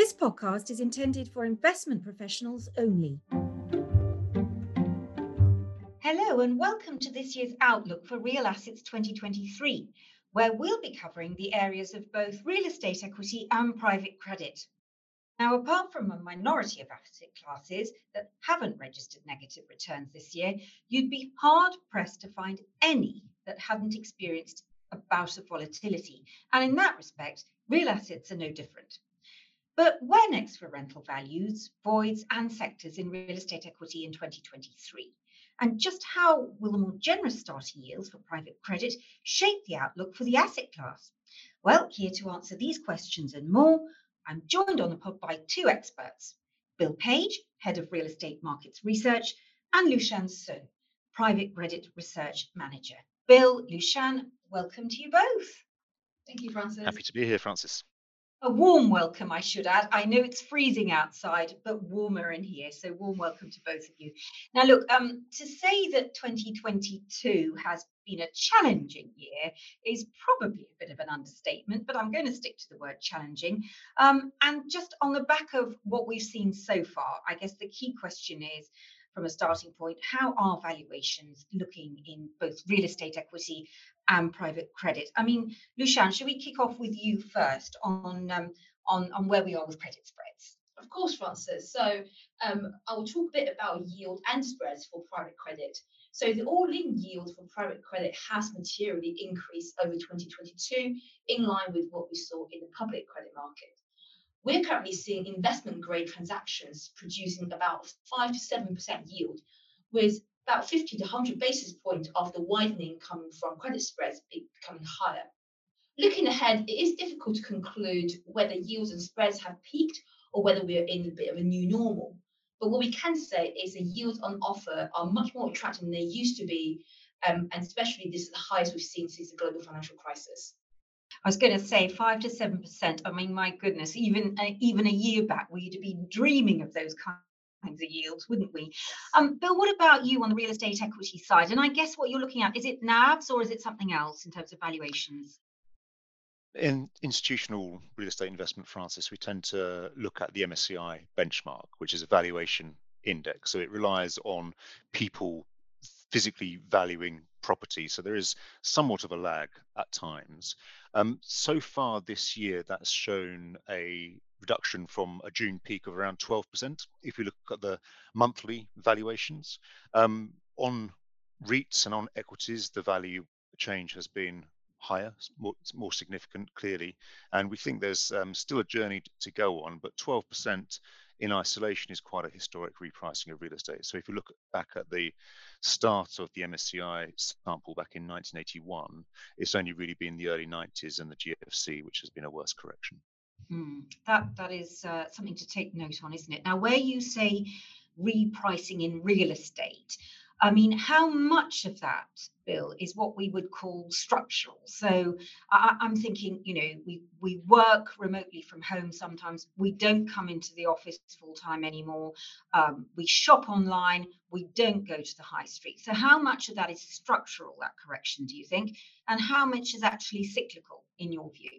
This podcast is intended for investment professionals only. Hello and welcome to this year's Outlook for Real Assets 2023, where we'll be covering the areas of both real estate equity and private credit. Now, apart from a minority of asset classes that haven't registered negative returns this year, you'd be hard pressed to find any that hadn't experienced a bout of volatility. And in that respect, real assets are no different. But where next for rental values, voids, and sectors in real estate equity in 2023? And just how will the more generous starting yields for private credit shape the outlook for the asset class? Well, here to answer these questions and more, I'm joined on the pod by two experts, Bill Page, Head of Real Estate Markets Research, and Lushan Sun, Private Credit Research Manager. Bill, Lushan, welcome to you both. Thank you, Francis. Happy to be here, Francis. A warm welcome, I should add. I know it's freezing outside, but warmer in here. So warm welcome to both of you. Now, look, to say that 2022 has been a challenging year is probably a bit of an understatement, but I'm going to stick to the word challenging. And just on the back of what we've seen so far, I guess the key question is, from a starting point, how are valuations looking in both real estate equity and private credit? I mean, Lushan, should we kick off with you first on where we are with credit spreads? Of course, Francis. So I will talk a bit about yield and spreads for private credit. So the all-in yield for private credit has materially increased over 2022, in line with what we saw in the public credit market. We're currently seeing investment grade transactions producing about 5 to 7% yield, with about 50 to 100 basis points of the widening coming from credit spreads becoming higher. Looking ahead, it is difficult to conclude whether yields and spreads have peaked or whether we are in a bit of a new normal. But what we can say is the yields on offer are much more attractive than they used to be, and especially this is the highest we've seen since the global financial crisis. I was going to say 5 to 7%. I mean, my goodness, even a year back, we'd have been dreaming of those kinds of yields, wouldn't we? Bill, what about you on the real estate equity side? And I guess what you're looking at, is it NAVs or is it something else in terms of valuations? In institutional real estate investment, Francis, we tend to look at the MSCI benchmark, which is a valuation index. So it relies on people physically valuing property. So there is somewhat of a lag at times. So far this year, that's shown a reduction from a June peak of around 12%. If we look at the monthly valuations, on REITs and on equities, the value change has been higher, more significant, clearly. And we think there's still a journey to go on, but 12% in isolation is quite a historic repricing of real estate. So if you look back at the start of the MSCI sample back in 1981, it's only really been the early 90s and the GFC, which has been a worse correction. That is something to take note on, isn't it? Now, where you say repricing in real estate, I mean, how much of that, Bill, is what we would call structural? So I'm thinking, we work remotely from home sometimes. We don't come into the office full time anymore. We shop online. We don't go to the high street. So how much of that is structural, that correction, do you think? And how much is actually cyclical, in your view?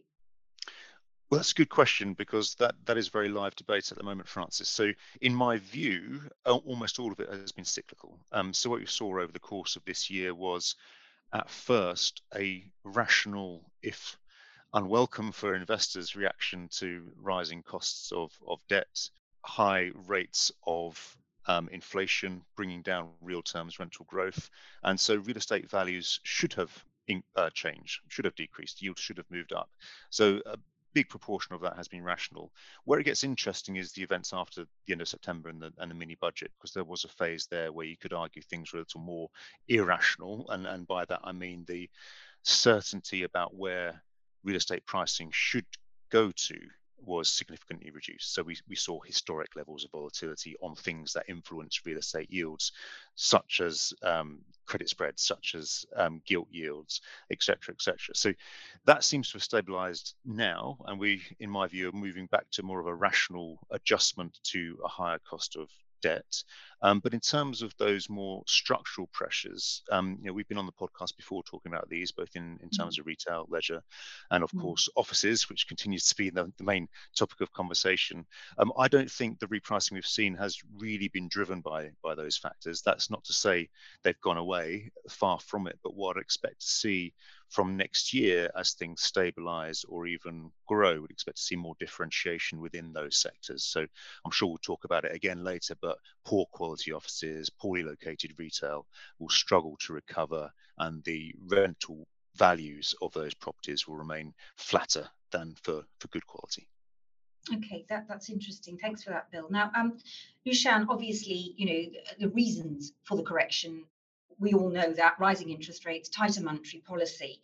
Well, that's a good question, because that is very live debate at the moment, Francis. So in my view, almost all of it has been cyclical. So what you saw over the course of this year was at first a rational, if unwelcome for investors, reaction to rising costs of debt, high rates of inflation, bringing down real terms rental growth. And so real estate values should have changed, should have decreased, yields should have moved up. So big proportion of that has been rational. Where it gets interesting is the events after the end of September and the mini budget, because there was a phase there where you could argue things were a little more irrational. And by that, I mean the certainty about where real estate pricing should go to was significantly reduced. So we saw historic levels of volatility on things that influence real estate yields, such as credit spreads, such as gilt yields, etc., etc. So that seems to have stabilized now, and we, in my view, are moving back to more of a rational adjustment to a higher cost of debt. But in terms of those more structural pressures, we've been on the podcast before talking about these, both in terms of retail, leisure, and of course offices, which continues to be the main topic of conversation. I don't think the repricing we've seen has really been driven by those factors. That's not to say they've gone away, far from it. But what I expect to see from next year as things stabilize or even grow, we'd expect to see more differentiation within those sectors. So I'm sure we'll talk about it again later, but poor quality offices, poorly located retail will struggle to recover, and the rental values of those properties will remain flatter than for good quality. Okay, that's interesting. Thanks for that, Bill. Now, Lushan, obviously, the reasons for the correction, we all know that rising interest rates, tighter monetary policy.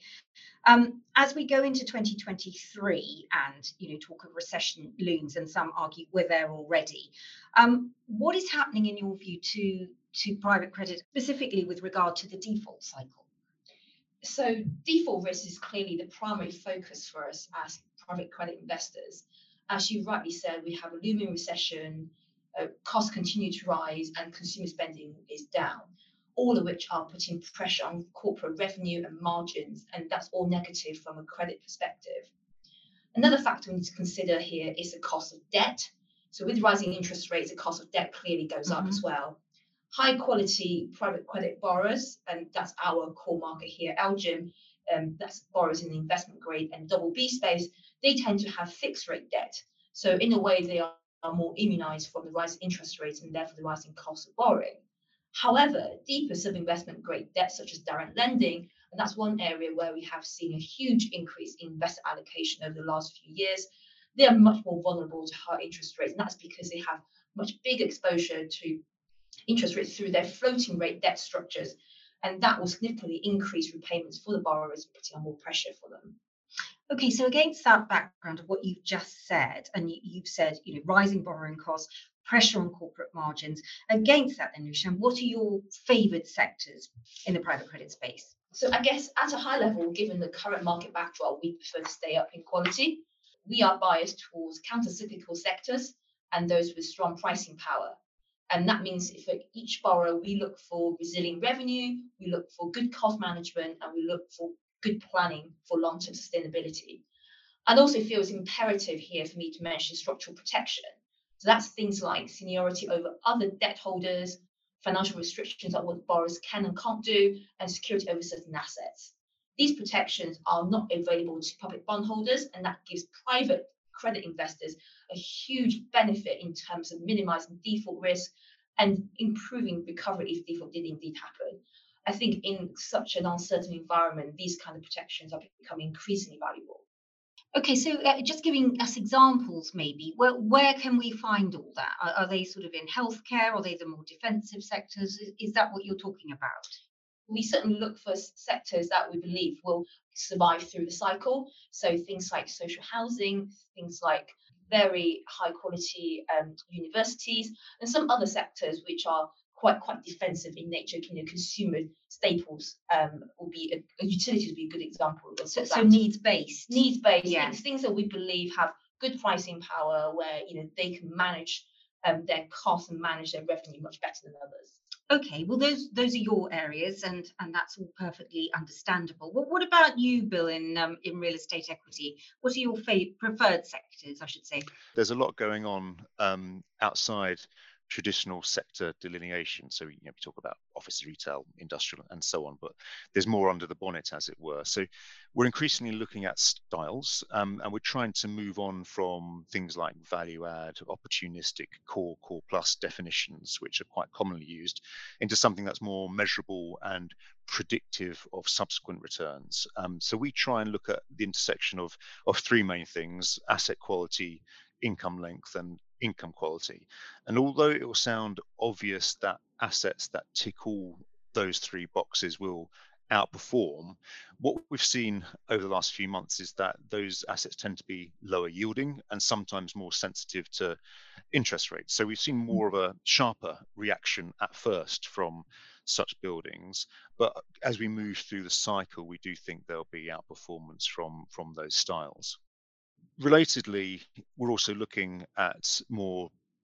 As we go into 2023 and talk of recession looms, and some argue we're there already, what is happening in your view to private credit, specifically with regard to the default cycle? So default risk is clearly the primary focus for us as private credit investors. As you rightly said, we have a looming recession, costs continue to rise, and consumer spending is down, all of which are putting pressure on corporate revenue and margins, and that's all negative from a credit perspective. Another factor we need to consider here is the cost of debt. So with rising interest rates, the cost of debt clearly goes up as well. High quality private credit borrowers, and that's our core market here, LGIM, that's borrowers in the investment grade and BB space, they tend to have fixed rate debt. So in a way, they are more immunized from the rising interest rates and therefore the rising cost of borrowing. However, deeper sub-investment grade debt, such as direct lending, and that's one area where we have seen a huge increase in investor allocation over the last few years, they are much more vulnerable to high interest rates. And that's because they have much bigger exposure to interest rates through their floating rate debt structures. And that will significantly increase repayments for the borrowers, putting on more pressure for them. Okay, so against that background of what you've just said, and you've said, rising borrowing costs, pressure on corporate margins, against that then, Lushan, what are your favoured sectors in the private credit space? So I guess at a high level, given the current market backdrop, we prefer to stay up in quality. We are biased towards counter-cyclical sectors and those with strong pricing power. And that means for each borrower, we look for resilient revenue, we look for good cost management, and we look for good planning for long-term sustainability. I'd also feel it's imperative here for me to mention structural protection. So that's things like seniority over other debt holders, financial restrictions on what borrowers can and can't do, and security over certain assets. These protections are not available to public bondholders, and that gives private credit investors a huge benefit in terms of minimizing default risk and improving recovery if default did indeed happen. I think in such an uncertain environment, these kind of protections are becoming increasingly valuable. Okay, so just giving us examples, maybe, where can we find all that? Are they sort of in healthcare? Are they the more defensive sectors? Is that what you're talking about? We certainly look for sectors that we believe will survive through the cycle. So things like social housing, things like very high quality universities, and some other sectors which are quite defensive in nature. Consumer staples will be utilities would be a good example of so that. Needs based, yeah. Things that we believe have good pricing power, where they can manage their costs and manage their revenue much better than others. Okay, well, those are your areas, and that's all perfectly understandable. Well, what about you, Bill, in real estate equity? What are your preferred sectors, I should say? There's a lot going on outside traditional sector delineation. So we talk about office, retail, industrial, and so on, but there's more under the bonnet, as it were. So we're increasingly looking at styles, and we're trying to move on from things like value add, opportunistic, core plus definitions, which are quite commonly used, into something that's more measurable and predictive of subsequent returns. So we try and look at the intersection of three main things: asset quality, income length, and income quality. And although it will sound obvious that assets that tick all those three boxes will outperform, what we've seen over the last few months is that those assets tend to be lower yielding and sometimes more sensitive to interest rates. So we've seen more of a sharper reaction at first from such buildings, but as we move through the cycle, we do think there'll be outperformance from those styles. Relatedly, we're also looking at more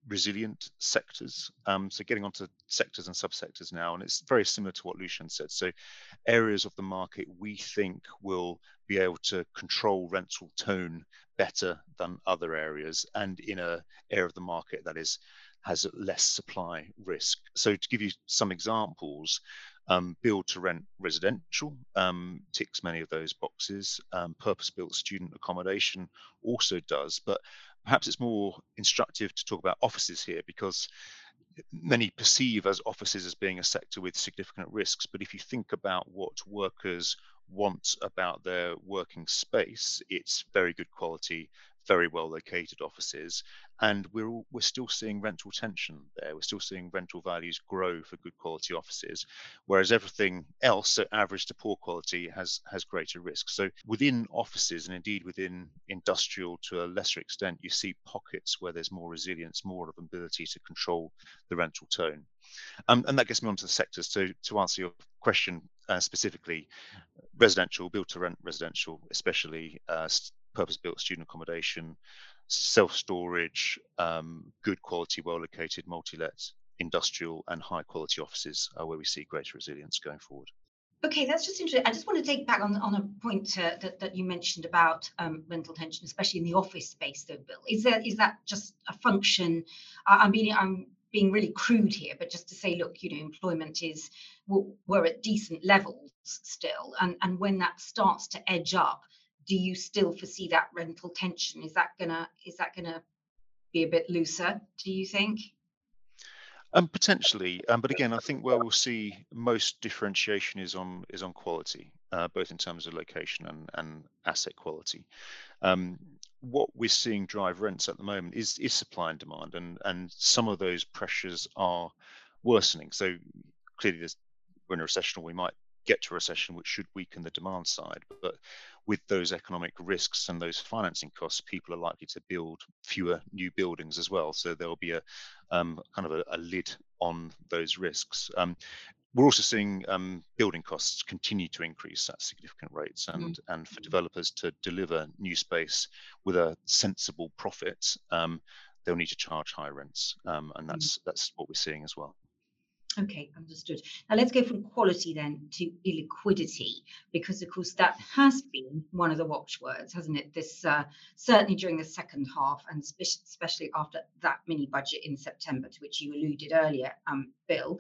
resilient sectors. So getting onto sectors and subsectors now, and it's very similar to what Lucian said. So areas of the market we think will be able to control rental tone better than other areas, and in a area of the market that has less supply risk. So to give you some examples, build to rent residential ticks many of those boxes. Purpose-built student accommodation also does, but perhaps it's more instructive to talk about offices here, because many perceive as offices as being a sector with significant risks. But if you think about what workers want about their working space, it's very good quality, very well located offices, and we're still seeing rental tension there. We're still seeing rental values grow for good quality offices, whereas everything else, so average to poor quality, has greater risk. So within offices, and indeed within industrial to a lesser extent, you see pockets where there's more resilience, more of an ability to control the rental tone. And that gets me onto the sectors. So to answer your question specifically, residential, build to rent residential, especially purpose-built student accommodation, self-storage, good quality, well-located multi-let, industrial and high quality offices are where we see greater resilience going forward. Okay, that's just interesting. I just want to take back on a point that you mentioned about rental tension, especially in the office space, though, Bill. Is that just a function? I mean, I'm being really crude here, but just to say, look, employment we're at decent levels still, and when that starts to edge up, do you still foresee that rental tension? Is that gonna be a bit looser, do you think? Potentially, but again, I think where we'll see most differentiation is on quality, both in terms of location and asset quality. What we're seeing drive rents at the moment is supply and demand, and some of those pressures are worsening. So clearly, we're in a recession, or we might get to a recession, which should weaken the demand side. But with those economic risks and those financing costs, people are likely to build fewer new buildings as well. So there'll be a kind of a lid on those risks. We're also seeing building costs continue to increase at significant rates, and for developers to deliver new space with a sensible profit, they'll need to charge high rents, and that's what we're seeing as well. Okay, understood. Now let's go from quality then to illiquidity, because of course that has been one of the watchwords, hasn't it? This certainly during the second half, and especially after that mini budget in September, to which you alluded earlier, Bill.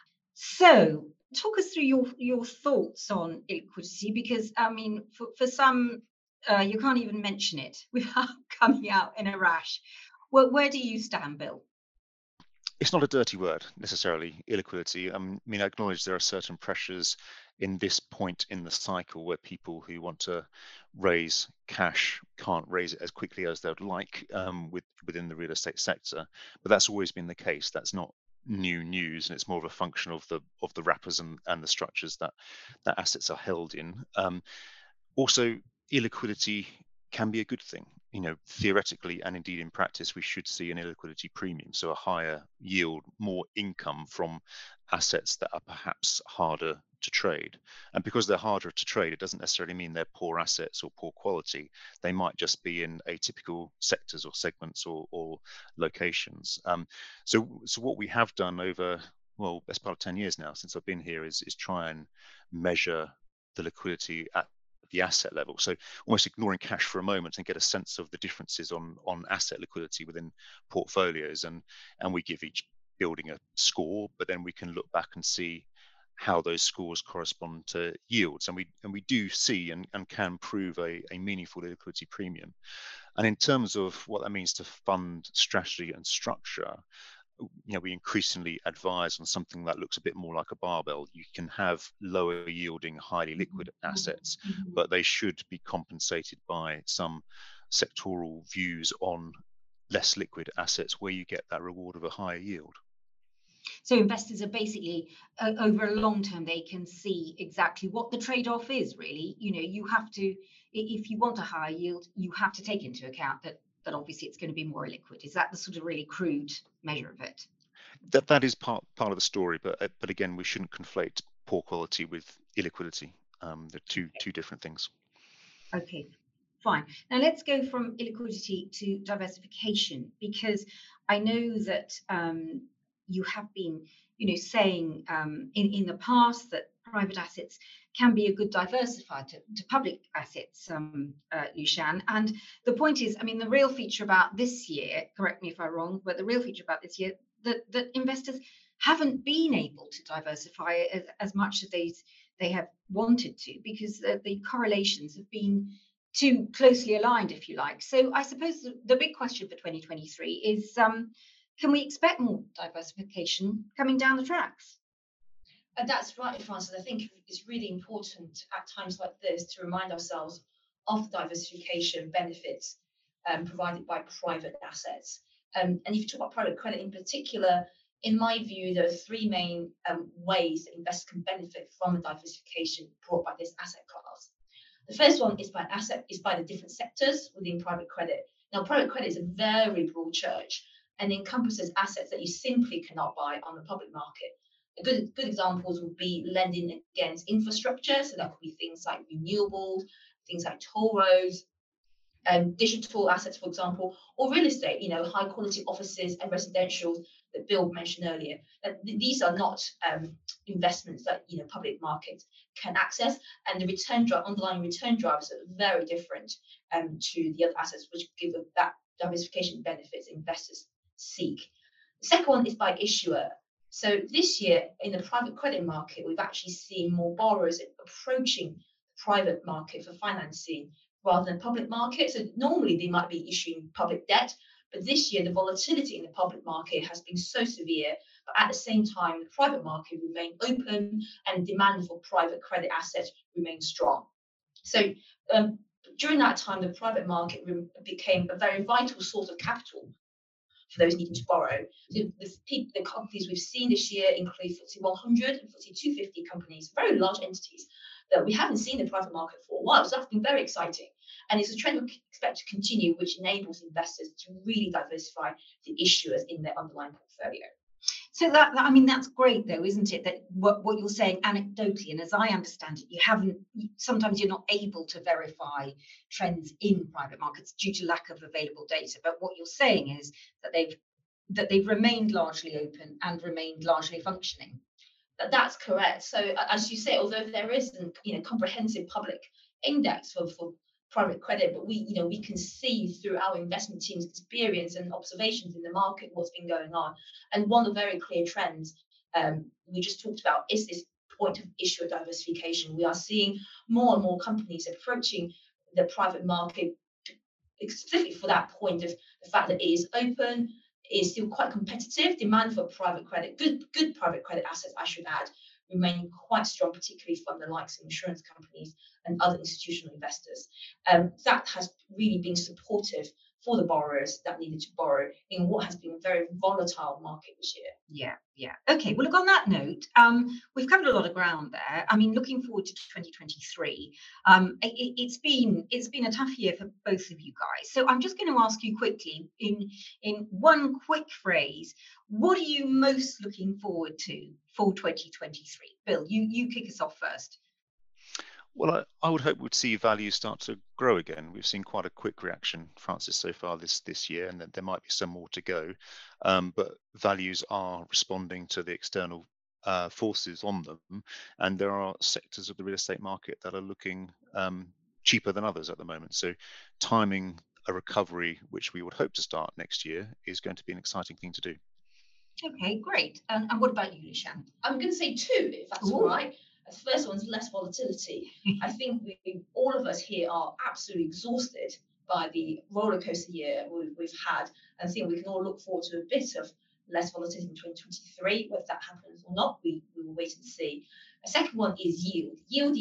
So talk us through your thoughts on illiquidity, because I mean, for some, you can't even mention it without coming out in a rash. Well, where do you stand, Bill? It's not a dirty word necessarily, illiquidity. I mean, I acknowledge there are certain pressures in this point in the cycle where people who want to raise cash can't raise it as quickly as they'd like within the real estate sector. But that's always been the case. That's not new news, and it's more of a function of the wrappers and the structures that assets are held in. Also, illiquidity can be a good thing. Theoretically and indeed in practice, we should see an illiquidity premium, so a higher yield, more income from assets that are perhaps harder to trade. And because they're harder to trade, it doesn't necessarily mean they're poor assets or poor quality. They might just be in atypical sectors or segments or locations. So what we have done over, well, best part of 10 years now since I've been here is try and measure the liquidity at the asset level. So almost ignoring cash for a moment and get a sense of the differences on asset liquidity within portfolios. And we give each building a score, but then we can look back and see how those scores correspond to yields. And we do see and can prove a meaningful liquidity premium. And in terms of what that means to fund strategy and structure, we increasingly advise on something that looks a bit more like a barbell. You can have lower yielding, highly liquid assets, but they should be compensated by some sectoral views on less liquid assets where you get that reward of a higher yield. So investors are basically, over a long term, they can see exactly what the trade-off is, really. You have to, if you want a higher yield, you have to take into account that obviously it's going to be more liquid. Is that the sort of really crude measure of it? That is part of the story, but again, we shouldn't conflate poor quality with illiquidity. They're two different things. Okay. Fine. Now let's go from illiquidity to diversification, because I know that you have been, saying in the past that private assets can be a good diversifier to public assets, Lushan. And the point is, I mean, the real feature about this year, correct me if I'm wrong, but the real feature about this year that investors haven't been able to diversify as much as they have wanted to, because the correlations have been too closely aligned, if you like. So I suppose the big question for 2023 is, can we expect more diversification coming down the tracks? And that's right, Frances. I think it's really important at times like this to remind ourselves of the diversification benefits provided by private assets. And if you talk about private credit in particular, in my view, there are three main ways that investors can benefit from the diversification brought by this asset class. The first one is by the different sectors within private credit. Now, private credit is a very broad church and encompasses assets that you simply cannot buy on the public market. Good examples would be lending against infrastructure, so that could be things like renewables, things like toll roads, digital assets, for example, or real estate, high quality offices and residentials that Bill mentioned earlier. These are not investments that public markets can access, and the underlying return drivers are very different to the other assets, which give that diversification benefits investors seek. The second one is by issuer. So this year in the private credit market, we've actually seen more borrowers approaching the private market for financing rather than public market. So normally they might be issuing public debt, but this year the volatility in the public market has been so severe, but at the same time, the private market remained open and demand for private credit assets remained strong. So during that time, the private market became a very vital source of capital for those needing to borrow. So the companies we've seen this year include FTSE 100 and FTSE 250 companies, very large entities that we haven't seen in the private market for a while. So that's been very exciting. And it's a trend we expect to continue, which enables investors to really diversify the issuers in their underlying portfolio. So I mean, that's great though, isn't it? That what you're saying anecdotally, and as I understand it, sometimes you're not able to verify trends in private markets due to lack of available data. But what you're saying is that they've remained largely open and remained largely functioning. That's correct. So as you say, although there isn't comprehensive public index for private credit, but we can see through our investment team's experience and observations in the market what's been going on. And one of the very clear trends we just talked about is this point of issuer diversification. We are seeing more and more companies approaching the private market specifically for that point of the fact that it is open, is still quite competitive. Demand for private credit, good private credit assets, I should add, remaining quite strong, particularly from the likes of insurance companies and other institutional investors. That has really been supportive for the borrowers that needed to borrow in what has been a very volatile market this year. Yeah. Okay. Well, look, on that note, we've covered a lot of ground there. I mean, looking forward to 2023, it's been a tough year for both of you guys. So I'm just going to ask you quickly, in one quick phrase, what are you most looking forward to for 2023? Bill, you kick us off first. Well, I would hope we'd see values start to grow again. We've seen quite a quick reaction, Frances, so far this year, and there might be some more to go. But values are responding to the external forces on them, and there are sectors of the real estate market that are looking cheaper than others at the moment. So timing a recovery, which we would hope to start next year, is going to be an exciting thing to do. Okay, great. And what about you, Lushan? I'm going to say two, if that's all right. The first one's less volatility. I think all of us here are absolutely exhausted by the roller coaster year we've had. I think we can all look forward to a bit of less volatility in 2023. Whether that happens or not, we will wait and see. A second one is yield.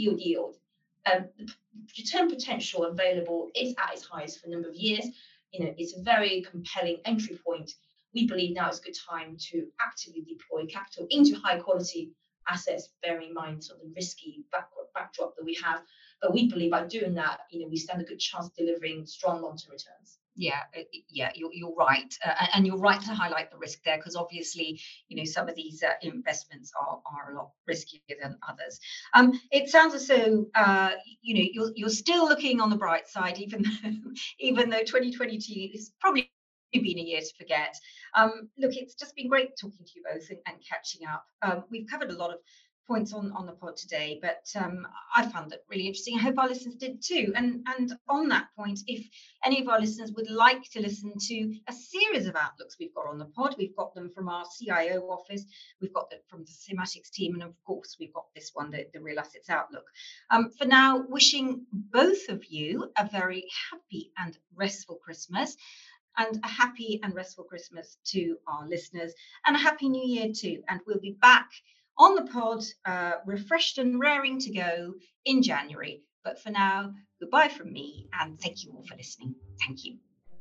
The return potential available is at its highest for a number of years. It's a very compelling entry point. We believe now is a good time to actively deploy capital into high quality assets, bearing in mind sort of the risky backdrop that we have. But we believe by doing that, we stand a good chance of delivering strong long-term returns. You're right, and you're right to highlight the risk there, because obviously, some of these investments are a lot riskier than others. It sounds as though you're still looking on the bright side, even though 2022 is probably been a year to forget. Look, it's just been great talking to you both and catching up. We've covered a lot of points on the pod today, but I found that really interesting. I hope our listeners did too. And on that point, if any of our listeners would like to listen to a series of outlooks we've got on the pod, we've got them from our CIO office, we've got them from the thematics team, and of course we've got this one, the Real Assets Outlook. For now, wishing both of you a very happy and restful Christmas, and a happy and restful Christmas to our listeners, and a happy new year too. And we'll be back on the pod, refreshed and raring to go in January. But for now, goodbye from me, and thank you all for listening. Thank you.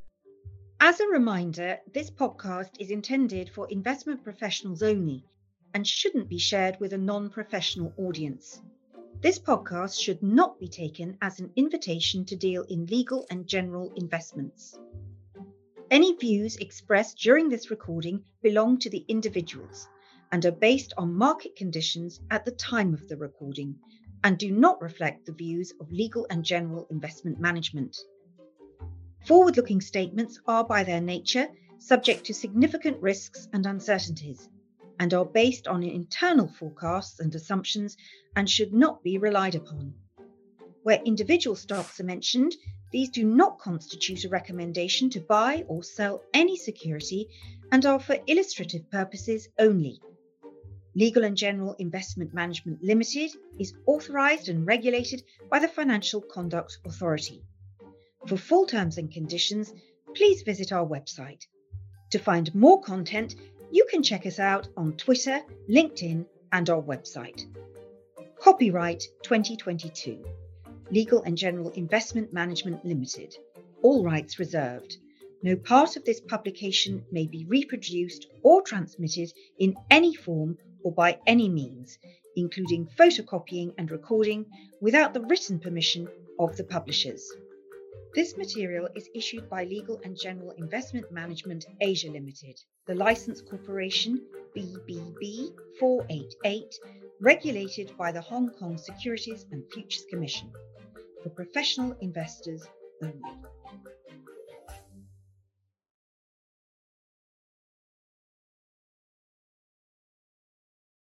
As a reminder, this podcast is intended for investment professionals only and shouldn't be shared with a non-professional audience. This podcast should not be taken as an invitation to deal in legal and general investments. Any views expressed during this recording belong to the individuals and are based on market conditions at the time of the recording and do not reflect the views of Legal and General Investment Management. Forward-looking statements are by their nature subject to significant risks and uncertainties and are based on internal forecasts and assumptions and should not be relied upon. Where individual stocks are mentioned, these do not constitute a recommendation to buy or sell any security and are for illustrative purposes only. Legal and General Investment Management Limited is authorised and regulated by the Financial Conduct Authority. For full terms and conditions, please visit our website. To find more content, you can check us out on Twitter, LinkedIn, and our website. Copyright 2022. Legal and General Investment Management Limited. All rights reserved. No part of this publication may be reproduced or transmitted in any form or by any means, including photocopying and recording, without the written permission of the publishers. This material is issued by Legal and General Investment Management Asia Limited, the Licence Corporation BBB 488, regulated by the Hong Kong Securities and Futures Commission, for professional investors only.